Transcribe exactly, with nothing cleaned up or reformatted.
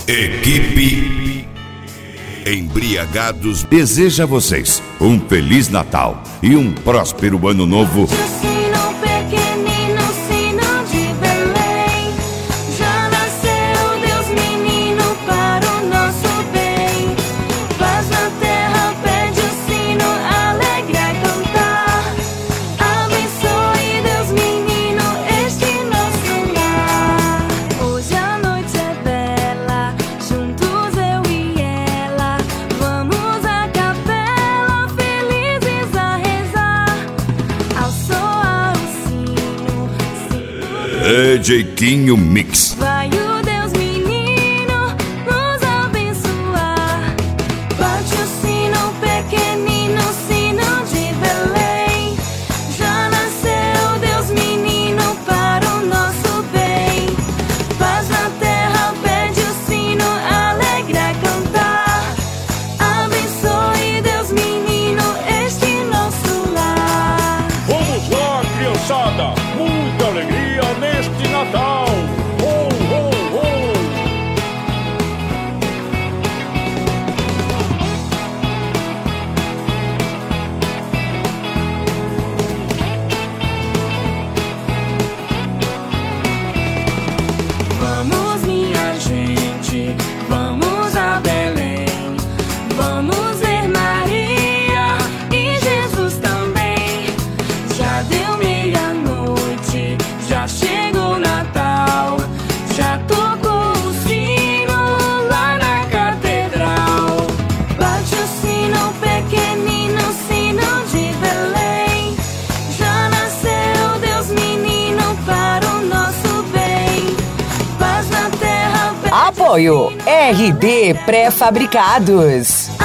Equipe Embriagados deseja a vocês um Feliz Natal e um próspero Ano Novo. D J Quinho Mix. Vai o Deus menino nos abençoar. Bate o sino pequenino, sino de Belém. Já nasceu Deus menino para o nosso bem. Paz na terra, pede o sino, alegra cantar. Abençoe Deus menino este nosso lar. Vamos lá, criançada, muita alegria neste Natal! Oh, oh, oh! Vamos, minha gente, vamos a Belém. Vamos ver Maria e Jesus também. Já deu meia-noite, já chegou Natal, já tocou o sino lá na catedral. Bate o sino pequenino, sino de Belém. Já nasceu Deus menino para o nosso bem. Paz na terra. Apoio R D Pré-Fabricados.